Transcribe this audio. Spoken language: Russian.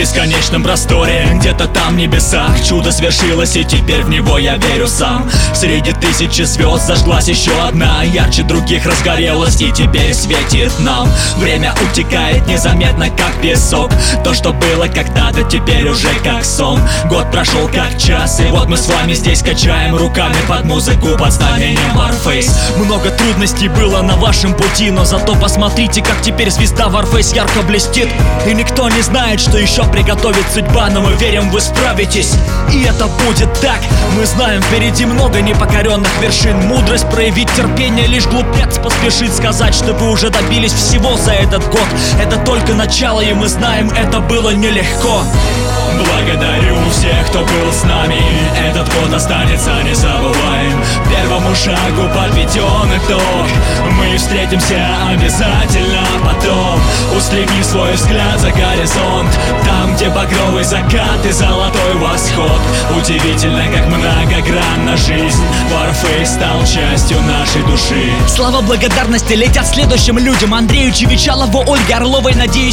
бесконечном просторе, где-то там в небесах чудо свершилось, и теперь в него я верю сам. Среди тысячи звезд зажглась еще одна, ярче других разгорелась и теперь светит нам. Время утекает незаметно, как песок. То, что было когда-то, теперь уже как сон. Год прошел как час, и вот мы с вами здесь качаем руками под музыку под знаменем Warface. Много трудностей было на вашем пути, но зато посмотрите, как теперь звезда Warface ярко блестит. И никто не знает, что еще приготовит судьба, но мы верим, вы справитесь, и это будет так. Мы знаем, впереди много непокоренных вершин. Мудрость проявить терпение, лишь глупец поспешит сказать, что вы уже добились всего за этот год. Это только начало, и мы знаем, это было нелегко. Благодарю всех, кто был с нами. Этот год останется незабываем. Первому шагу подведен итог. Мы встретимся обязательно потом. Устремив свой взгляд за горизонт, там, где багровый закат и золотой восход. Удивительно, как многогранна жизнь. Warface стал частью нашей души. Слова благодарности летят следующим людям: Андрею Чевичалову, Ольге Орловой. Надеюсь,